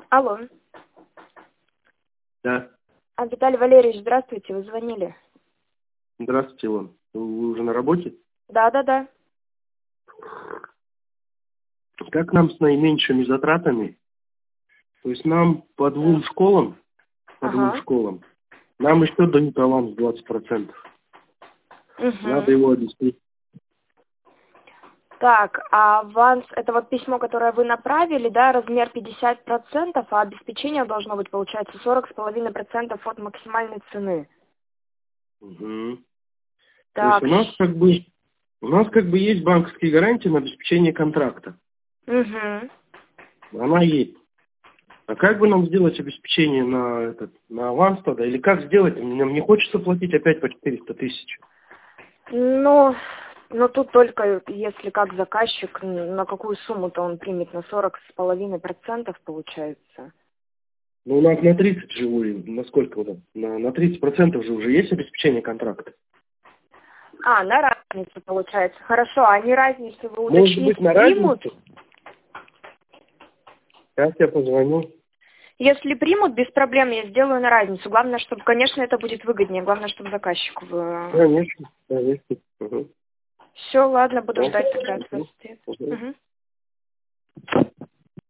Алло. Да. Виталий Валерьевич, здравствуйте, вы звонили. Здравствуйте, Илон. Вы уже на работе? Да. Как нам с наименьшими затратами? То есть нам по двум школам, нам еще дают аванс 20%. Надо его обеспечить. Так, а аванс, это вот письмо, которое вы направили, да, размер 50%, а обеспечение должно быть, получается, 40,5% от максимальной цены. Угу. Так. То есть у нас как бы есть банковские гарантии на обеспечение контракта. Она есть. А как бы нам сделать обеспечение на аванс тогда? Или как сделать? Мне хочется платить опять по 400 тысяч. Ну, тут только если как заказчик, на какую сумму-то он примет, на 40,5% получается. Ну, у нас на 30 живую, на сколько вот? На 30% же уже есть обеспечение контракта. На разницу получается. Хорошо, а не разницу вы Может уточнить быть, на примут? разницу? Сейчас я позвоню. Если примут, без проблем, я сделаю на разницу. Главное, чтобы, конечно, это будет выгоднее. Главное, чтобы заказчику было. Конечно. Угу. Все, ладно, буду ждать тогда от вас ответ.